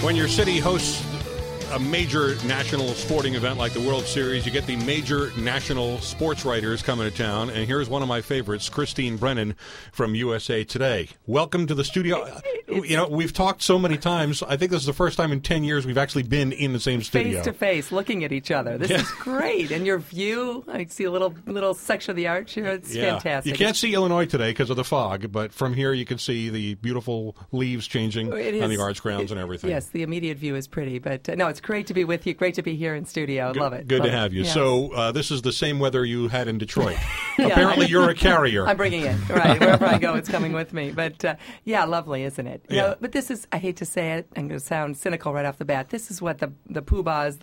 When your city hosts a major national sporting event like the World Series, you get the major national sports writers coming to town. And here's one of my favorites, Christine Brennan from USA Today. Welcome to the studio. You know, we've talked so many times. I think this is the first time in 10 years we've actually been in the same studio. Face to face, looking at each other. This is great. And your view, I see a little section of the arch here. It's fantastic. You can't see Illinois today because of the fog, but from here you can see the beautiful leaves changing on the arch grounds and everything. Yes, the immediate view is pretty. But no, it's great to be with you. Great to be here in studio. Love it. Good Love to have you. Yes. So this is the same weather you had in Detroit. Apparently you're a carrier. I'm bringing it. Right. Wherever I go, it's coming with me. But yeah, lovely, isn't it? You know, but this is, I hate to say it, I'm going to sound cynical right off the bat. This is what the poobahs,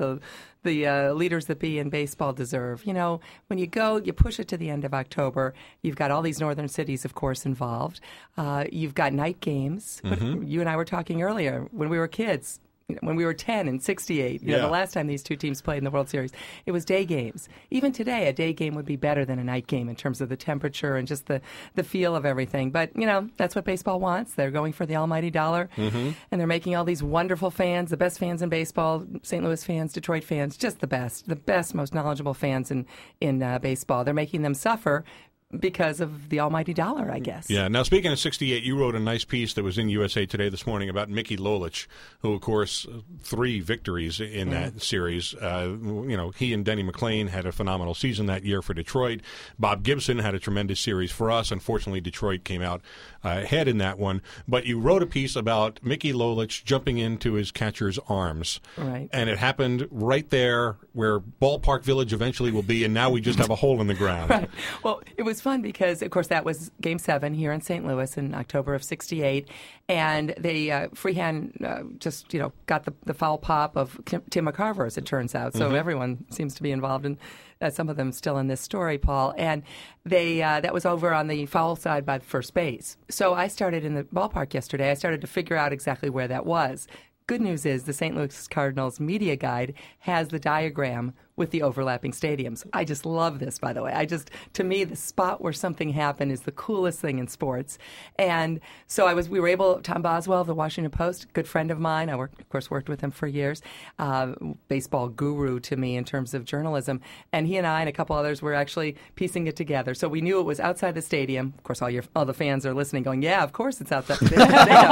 the leaders that be in baseball deserve. You know, when you go, you push it to the end of October. You've got all these northern cities, of course, involved. You've got night games. Mm-hmm. You and I were talking earlier when we were kids. When we were 10 in 68, you know, the last time these two teams played in the World Series, it was day games. Even today, a day game would be better than a night game in terms of the temperature and just the feel of everything. But, you know, that's what baseball wants. They're going for the almighty dollar, and they're making all these wonderful fans, the best fans in baseball, St. Louis fans, Detroit fans, just the best, most knowledgeable fans in baseball. They're making them suffer because of the almighty dollar, I guess. Yeah. Now, speaking of 68, you wrote a nice piece that was in USA Today this morning about Mickey Lolich, who, of course, 3 victories in that series. You know, he and Denny McLain had a phenomenal season that year for Detroit. Bob Gibson had a tremendous series for us. Unfortunately, Detroit came out ahead in that one. But you wrote a piece about Mickey Lolich jumping into his catcher's arms. Right. And it happened right there where Ballpark Village eventually will be, and now we just have a hole in the ground. Right. Well, it was fun because, of course, that was Game 7 here in St. Louis in October of 68, and they Freehand just, you know, got the foul pop of Tim McCarver, as it turns out. So everyone seems to be involved in some of them still in this story, Paul. And they that was over on the foul side by first base. So I started in the ballpark yesterday. I started to figure out exactly where that was. Good news is the St. Louis Cardinals media guide has the diagram with the overlapping stadiums. I just love this, by the way. To me, the spot where something happened is the coolest thing in sports. And so we were able, Tom Boswell of the Washington Post, good friend of mine, of course, worked with him for years, baseball guru to me in terms of journalism, and he and I and a couple others were actually piecing it together. So we knew it was outside the stadium. Of course, all the fans are listening going, yeah, of course it's outside. They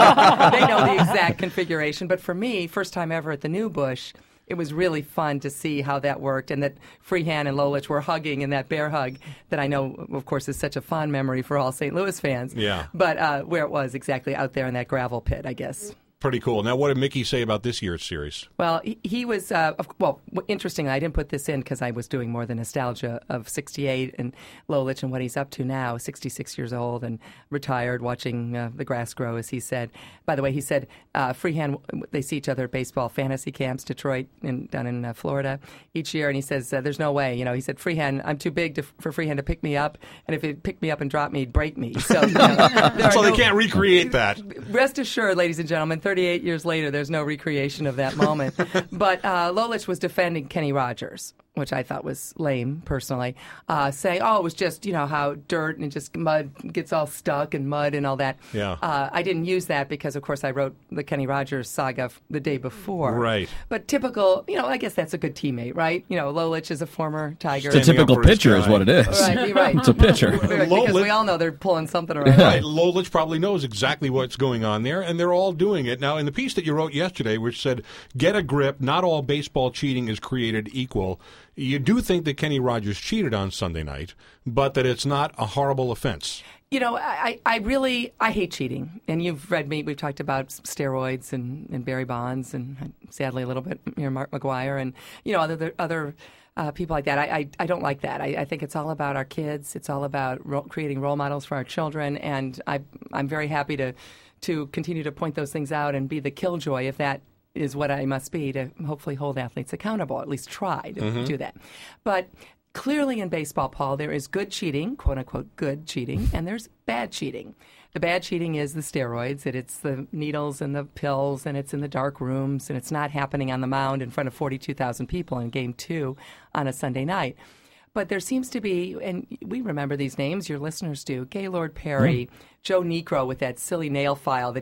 know the exact configuration. But for me, first time ever at the New Busch, it was really fun to see how that worked, and that Freehand and Lolich were hugging in that bear hug that I know, of course, is such a fond memory for all St. Louis fans. Yeah. But where it was exactly out there in that gravel pit, I guess. Pretty cool. Now, what did Mickey say about this year's series? Well, he was, interestingly, I didn't put this in because I was doing more the nostalgia of 68 and Lolich and what he's up to now, 66 years old and retired, watching the grass grow, as he said. By the way, he said Freehand, they see each other at baseball fantasy camps, Detroit, down in Florida, each year, and he says, there's no way. You know, he said, Freehand, I'm too big for Freehand to pick me up, and if he'd pick me up and drop me, he'd break me. So, they can't recreate that. Rest assured, ladies and gentlemen, 38 years later, there's no recreation of that moment. But Lolich was defending Kenny Rogers, which I thought was lame, personally, saying, it was just, you know, how dirt and just mud gets all stuck and mud and all that. Yeah. I didn't use that because, of course, I wrote the Kenny Rogers saga the day before. Right. But typical, you know, I guess that's a good teammate, right? You know, Lolich is a former Tiger. It's a typical pitcher is what it is. Right. It's a pitcher. Because we all know they're pulling something around. Right. Lolich probably knows exactly what's going on there, and they're all doing it. Now, in the piece that you wrote yesterday, which said, get a grip, not all baseball cheating is created equal, you do think that Kenny Rogers cheated on Sunday night, but that it's not a horrible offense. You know, I hate cheating. And you've read me. We've talked about steroids and Barry Bonds and sadly a little bit, you know, Mark McGwire and, you know, other people like that. I don't like that. I think it's all about our kids. It's all about creating role models for our children. And I'm very happy to continue to point those things out and be the killjoy if that is what I must be to hopefully hold athletes accountable, at least try to do that. But clearly in baseball, Paul, there is good cheating, quote-unquote good cheating, and there's bad cheating. The bad cheating is the steroids, and it's the needles and the pills, and it's in the dark rooms, and it's not happening on the mound in front of 42,000 people in Game 2 on a Sunday night. But there seems to be, and we remember these names, your listeners do, Gaylord Perry, Joe Niekro with that silly nail file that he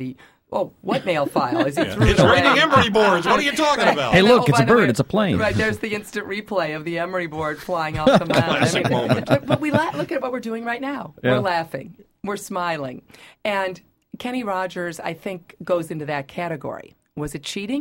Oh, what nail file? Is he threw It's it away? raining emery boards. What are you talking about? Hey, look, it's by a the bird. way, It's a plane. Right, there's the instant replay of the emery board flying off the mound. Classic moment. But look at what we're doing right now. Yeah. We're laughing. We're smiling. And Kenny Rogers, I think, goes into that category. Was it cheating?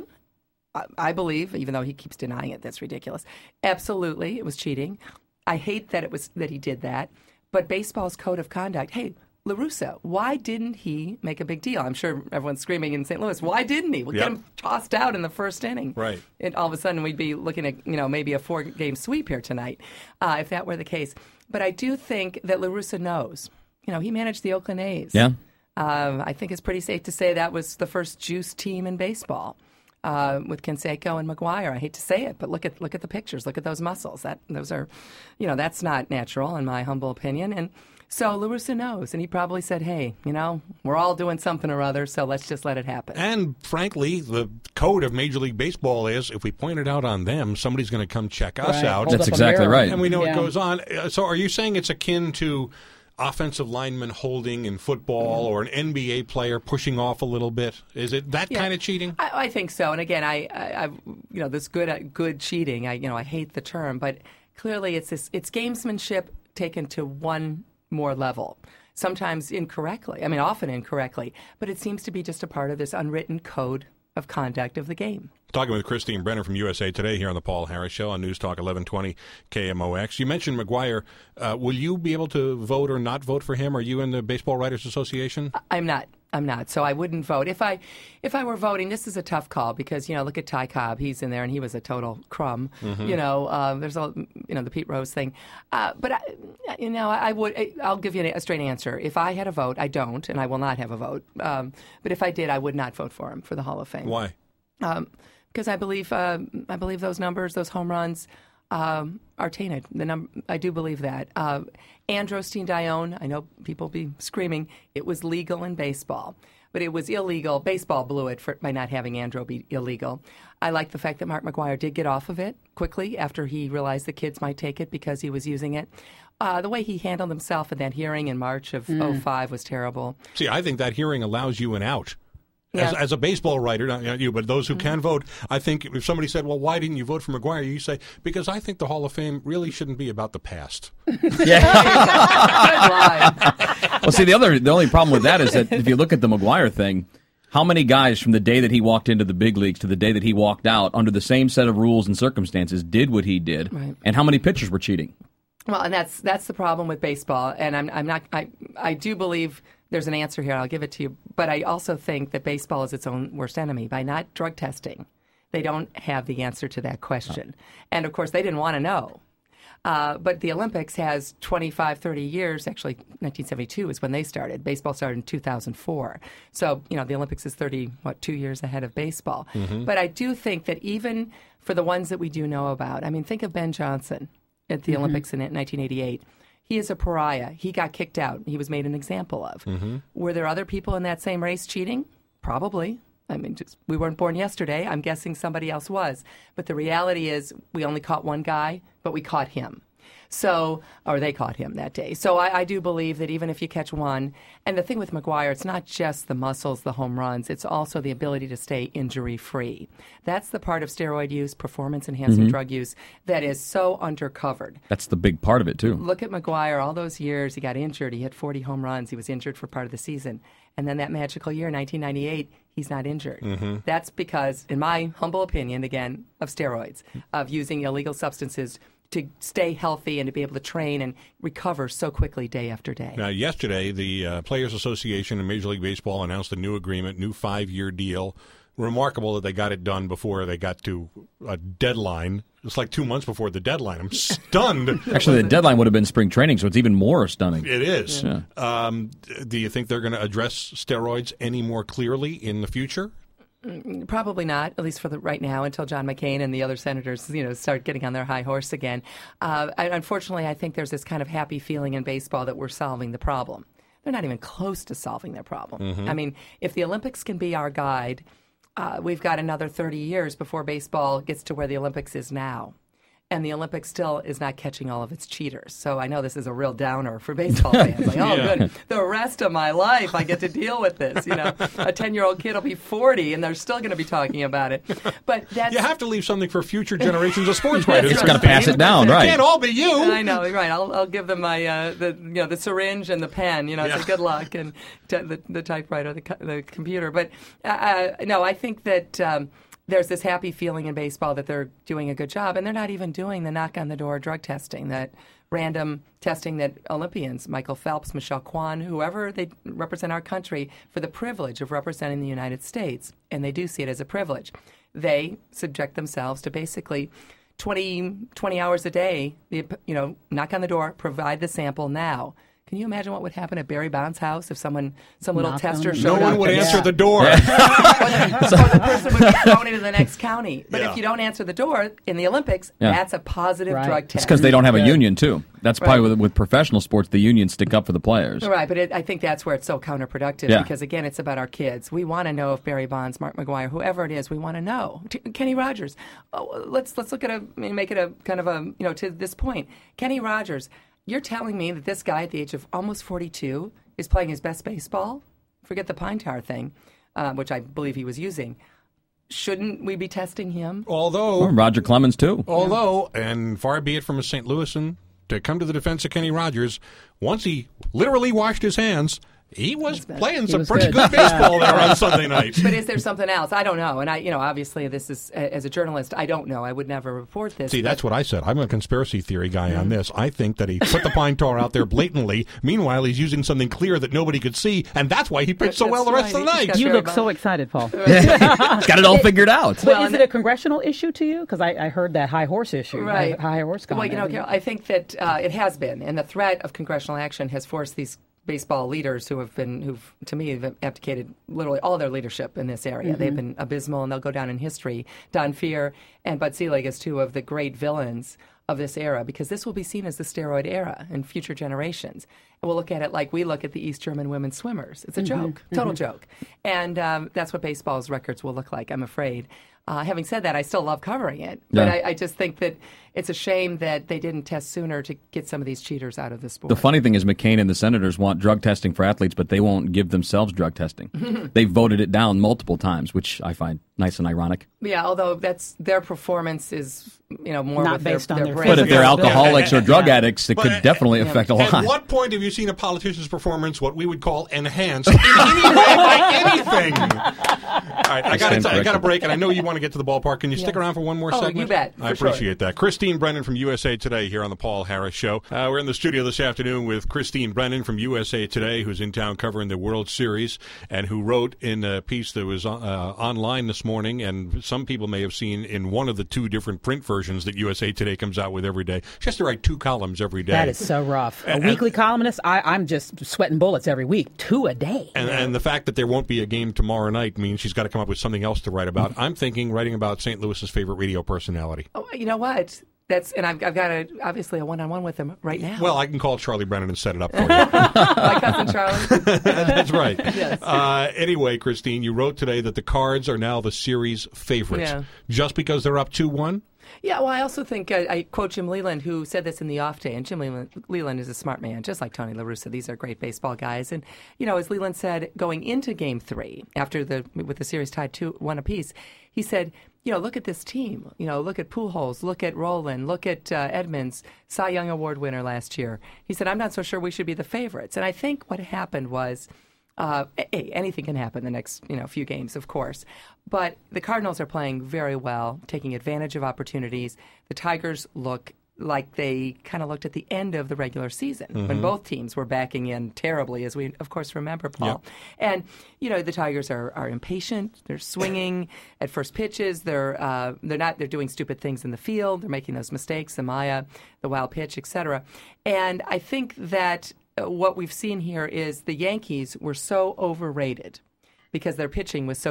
I believe, even though he keeps denying it, that's ridiculous. Absolutely, it was cheating. I hate that he did that. But baseball's code of conduct, hey, La Russa, why didn't he make a big deal? I'm sure everyone's screaming in St. Louis, why didn't he? We'll get him tossed out in the first inning. Right. And all of a sudden we'd be looking at, maybe a 4-game sweep here tonight, if that were the case. But I do think that La Russa knows. He managed the Oakland A's. Yeah. I think it's pretty safe to say that was the first juice team in baseball. With Canseco and McGuire. I hate to say it, but look at the pictures. Look at those muscles. Those are, that's not natural in my humble opinion. And so La Russa knows, and he probably said, hey, we're all doing something or other, so let's just let it happen. And frankly, the code of Major League Baseball is if we point it out on them, somebody's going to come check us out. That's exactly right. And we know it goes on. So are you saying it's akin to offensive lineman holding in football or an NBA player pushing off a little bit? Is it that kind of cheating? I think so. And again, I this good cheating. I hate the term, but clearly it's gamesmanship taken to one more level. Sometimes incorrectly. I mean, often incorrectly. But it seems to be just a part of this unwritten code of conduct of the game. Talking with Christine Brenner from USA Today here on the Paul Harris Show on News Talk 1120 KMOX. You mentioned McGuire. Will you be able to vote or not vote for him? Are you in the Baseball Writers Association? I'm not. So I wouldn't vote. If I were voting, this is a tough call because, look at Ty Cobb. He's in there and he was a total crumb. Mm-hmm. There's the Pete Rose thing. But I would. I'll give you a straight answer. If I had a vote, I don't, and I will not have a vote. But if I did, I would not vote for him for the Hall of Fame. Why? Because I believe those numbers, those home runs, are tainted. I do believe that. Andros Dione, I know people be screaming, it was legal in baseball, but it was illegal. Baseball blew it by not having Andro be illegal. I like the fact that Mark McGuire did get off of it quickly after he realized the kids might take it because he was using it. The way he handled himself in that hearing in March of 2005 was terrible. See, I think that hearing allows you an out. Yeah. As a baseball writer, not you, but those who can vote, I think if somebody said, well, why didn't you vote for McGuire? You say, because I think the Hall of Fame really shouldn't be about the past. Yeah. Good line. Well, see, the only problem with that is that if you look at the McGuire thing, how many guys from the day that he walked into the big leagues to the day that he walked out under the same set of rules and circumstances did what he did, right. And how many pitchers were cheating? Well, and that's the problem with baseball. And I do believe there's an answer here. I'll give it to you. But I also think that baseball is its own worst enemy. By not drug testing, they don't have the answer to that question. And, of course, they didn't want to know. But the Olympics has 25, 30 years. Actually, 1972 is when they started. Baseball started in 2004. So, the Olympics is 2 years ahead of baseball. Mm-hmm. But I do think that even for the ones that we do know about, I mean, think of Ben Johnson at the Olympics in 1988. He is a pariah. He got kicked out. He was made an example of. Mm-hmm. Were there other people in that same race cheating? Probably. I mean, we weren't born yesterday. I'm guessing somebody else was. But the reality is we only caught one guy, but we caught him. Or they caught him that day. So I do believe that even if you catch one, and the thing with McGuire, it's not just the muscles, the home runs, it's also the ability to stay injury-free. That's the part of steroid use, performance-enhancing drug use, that is so undercovered. That's the big part of it, too. Look at McGuire. All those years, he got injured. He hit 40 home runs. He was injured for part of the season. And then that magical year, 1998, he's not injured. Mm-hmm. That's because, in my humble opinion, again, of steroids, of using illegal substances to stay healthy and to be able to train and recover so quickly day after day. Now, yesterday, the Players Association in Major League Baseball announced a new agreement, new 5-year deal. Remarkable that they got it done before they got to a deadline. It's like 2 months before the deadline. I'm stunned. Actually, the deadline would have been spring training, so it's even more stunning. It is. Yeah. Do you think they're going to address steroids any more clearly in the future? Probably not, at least for right now, until John McCain and the other senators, start getting on their high horse again. Unfortunately, I think there's this kind of happy feeling in baseball that we're solving the problem. They're not even close to solving their problem. Mm-hmm. I mean, if the Olympics can be our guide, we've got another 30 years before baseball gets to where the Olympics is now. and the Olympics still is not catching all of its cheaters. So I know this is a real downer for baseball fans. Like, good. The rest of my life I get to deal with this. A 10-year-old kid will be 40 and they're still going to be talking about it. But you have to leave something for future generations of sports writers. It's got to pass it down, right? It can't all be you. I know, right? I'll give them my the syringe and the pen. So good luck and the typewriter, the computer. But no, I think that. There's this happy feeling in baseball that they're doing a good job, and they're not even doing the knock-on-the-door drug testing, that random testing that Olympians, Michael Phelps, Michelle Kwan, whoever they represent our country, for the privilege of representing the United States, and they do see it as a privilege. They subject themselves to basically 20 hours a day, knock on the door, provide the sample now. Can you imagine what would happen at Barry Bonds' house if some little tester showed up? No one would answer the door. Or the person would be thrown into the next county. But if you don't answer the door in the Olympics, that's a positive drug test. It's because they don't have a union, too. That's probably with professional sports, the unions stick up for the players. Right, but I think that's where it's so counterproductive because, again, it's about our kids. We want to know if Barry Bonds, Mark McGwire, whoever it is, we want to know. Kenny Rogers. Let's look at make it a kind of a, to this point. Kenny Rogers. You're telling me that this guy at the age of almost 42 is playing his best baseball? Forget the pine tar thing, which I believe he was using. Shouldn't we be testing him? Although Roger Clemens, too. And far be it from a St. Louisan to come to the defense of Kenny Rogers, once he literally washed his hands, he was playing some pretty good baseball there on Sunday night. But is there something else? I don't know. And obviously this is, as a journalist, I don't know. I would never report this. See, that's what I said. I'm a conspiracy theory guy on this. I think that he put the pine tar out there blatantly. Meanwhile, he's using something clear that nobody could see, and that's why he pitched so well the rest of the night. You look so excited, Paul. He's got it all figured out. But is it a congressional issue to you? Because I heard that high horse issue. Right. High horse comment. Well, Carol, I think that it has been, and the threat of congressional action has forced these baseball leaders who've to me have abdicated literally all their leadership in this area. Mm-hmm. They've been abysmal, and they'll go down in history. Don Fehr and Bud Selig as two of the great villains of this era, because this will be seen as the steroid era in future generations. And we'll look at it like we look at the East German women swimmers. It's a joke, total joke. And that's what baseball's records will look like, I'm afraid. Having said that, I still love covering it. But I just think that it's a shame that they didn't test sooner to get some of these cheaters out of the sport. The funny thing is McCain and the Senators want drug testing for athletes, but they won't give themselves drug testing. They've voted it down multiple times, which I find nice and ironic. Yeah, although that's their performance is more not with based on their their brain. But if they're alcoholics or drug addicts, it could definitely affect a lot. At what point have you seen a politician's performance what we would call enhanced in any way by anything? All right, I got a break, and I know you want to get to the ballpark. Can you stick around for one more segment? You bet. I appreciate that. Christine Brennan from USA Today here on the Paul Harris Show. We're in the studio this afternoon with Christine Brennan from USA Today, who's in town covering the World Series, and who wrote in a piece that was online this morning, and some people may have seen in one of the two different print versions that USA Today comes out with every day. She has to write 2 columns every day. That is so rough. A weekly columnist, I'm just sweating bullets every week. 2 a day. And the fact that there won't be a game tomorrow night means she's got to come up with something else to write about. I'm thinking writing about St. Louis's favorite radio personality. Oh, you know what? I've got obviously a one-on-one with him right now. Well, I can call Charlie Brennan and set it up for you. My cousin Charlie. That's right. Yes. Anyway, Christine, you wrote today that the Cards are now the series favorites. Just because they're up 2-1? Yeah, well, I also think I quote Jim Leland, who said this in the off day, and Jim Leland is a smart man, just like Tony La Russa. These are great baseball guys. And, as Leland said, going into Game 3, with the series tied 2-1 apiece, he said, look at this team. Look at Pujols, look at Roland, look at Edmonds, Cy Young Award winner last year. He said, I'm not so sure we should be the favorites. And I think what happened was, anything can happen the next few games, of course. But the Cardinals are playing very well, taking advantage of opportunities. The Tigers look like they kind of looked at the end of the regular season when both teams were backing in terribly, as we, of course, remember, Paul. Yep. And, the Tigers are impatient. They're swinging at first pitches. They're doing stupid things in the field. They're making those mistakes, the Maya, the wild pitch, etc. And I think that what we've seen here is the Yankees were so overrated because their pitching was so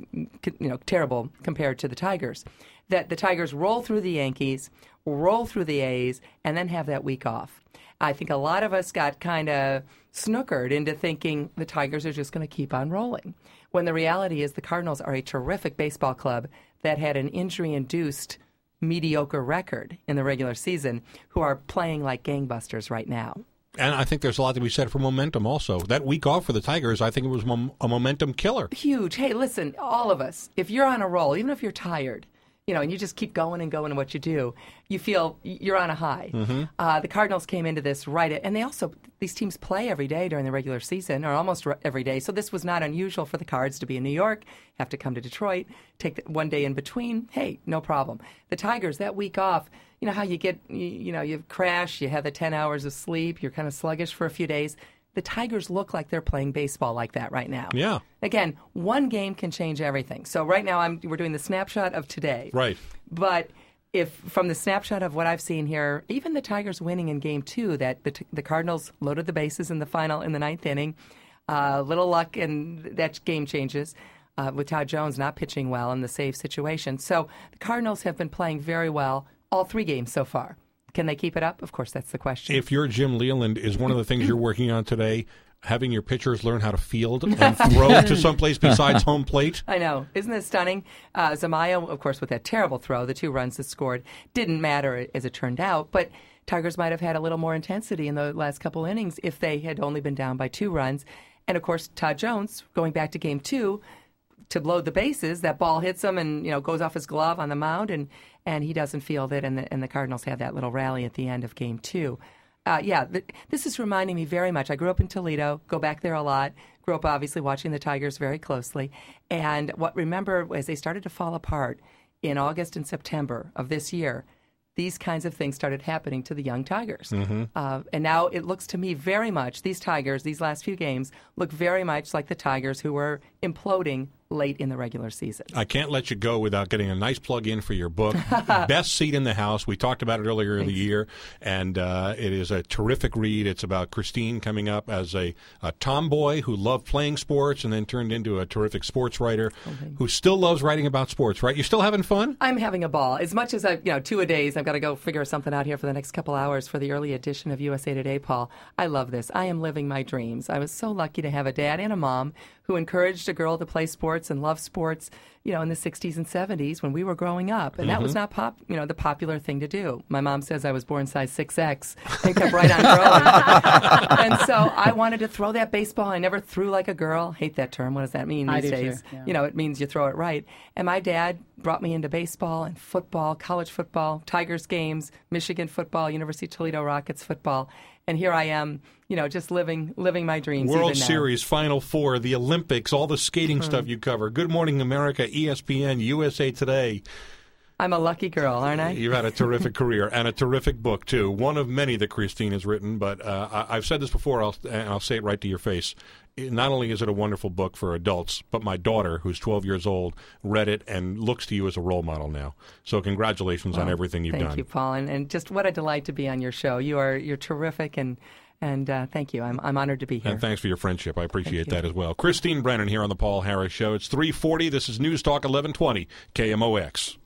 terrible compared to the Tigers, that the Tigers roll through the Yankees, roll through the A's, and then have that week off. I think a lot of us got kind of snookered into thinking the Tigers are just going to keep on rolling, when the reality is the Cardinals are a terrific baseball club that had an injury-induced mediocre record in the regular season who are playing like gangbusters right now. And I think there's a lot to be said for momentum also. That week off for the Tigers, I think it was a momentum killer. Huge. Hey, listen, all of us, if you're on a roll, even if you're tired, and you just keep going and going in what you do, you feel you're on a high. The Cardinals came into this and these teams play every day during the regular season, or almost every day, so this was not unusual for the Cards to be in New York, have to come to Detroit, take one day in between. Hey, no problem. The Tigers, that week off, you know how you get, you crash, you have the 10 hours of sleep, you're kind of sluggish for a few days. The Tigers look like they're playing baseball like that right now. Yeah. Again, one game can change everything. So right now we're doing the snapshot of today. Right. But if from the snapshot of what I've seen here, even the Tigers winning in Game 2, that the Cardinals loaded the bases in the ninth inning, little luck, and that game changes with Todd Jones not pitching well in the save situation. So the Cardinals have been playing very well all 3 games so far. Can they keep it up? Of course, that's the question. If you're Jim Leland, is one of the things you're working on today having your pitchers learn how to field and throw to someplace besides home plate? I know. Isn't it stunning? Zamayo, of course, with that terrible throw, the 2 runs that scored, didn't matter as it turned out, but Tigers might have had a little more intensity in the last couple innings if they had only been down by 2 runs. And, of course, Todd Jones, going back to Game 2, to load the bases, that ball hits him and goes off his glove on the mound, and he doesn't field it, and the Cardinals have that little rally at the end of Game 2. This is reminding me very much. I grew up in Toledo, go back there a lot, grew up obviously watching the Tigers very closely, and remember as they started to fall apart in August and September of this year, these kinds of things started happening to the young Tigers. And now it looks to me very much, these Tigers, these last few games, look very much like the Tigers who were imploding late in the regular season. I can't let you go without getting a nice plug-in for your book, Best Seat in the House. We talked about it earlier in the year, and it is a terrific read. It's about Christine coming up as a tomboy who loved playing sports and then turned into a terrific sports writer who still loves writing about sports, right? You're still having fun? I'm having a ball. As much as 2-a-days, I've got to go figure something out here for the next couple hours for the early edition of USA Today, Paul. I love this. I am living my dreams. I was so lucky to have a dad and a mom who encouraged a girl to play sports and love sports, in the 60s and 70s when we were growing up. And that was not the popular thing to do. My mom says I was born size 6X and kept right on growing. And so I wanted to throw that baseball. I never threw like a girl. Hate that term. What does that mean these days? Too, yeah. It means you throw it right. And my dad brought me into baseball and football, college football, Tigers games, Michigan football, University of Toledo Rockets football. And here I am, just living my dreams. World Series, Final Four, the Olympics, all the skating stuff you cover. Good Morning America, ESPN, USA Today. I'm a lucky girl, aren't I? You've had a terrific career and a terrific book, too. One of many that Christine has written, but I've said this before, and I'll say it right to your face. Not only is it a wonderful book for adults, but my daughter, who's 12 years old, read it and looks to you as a role model now. So congratulations on everything you've done. Thank you, Paul, and just what a delight to be on your show. You're terrific, and thank you. I'm honored to be here. And thanks for your friendship. I appreciate that as well. Christine Brennan here on the Paul Harris Show. It's 3:40. This is News Talk 1120 KMOX.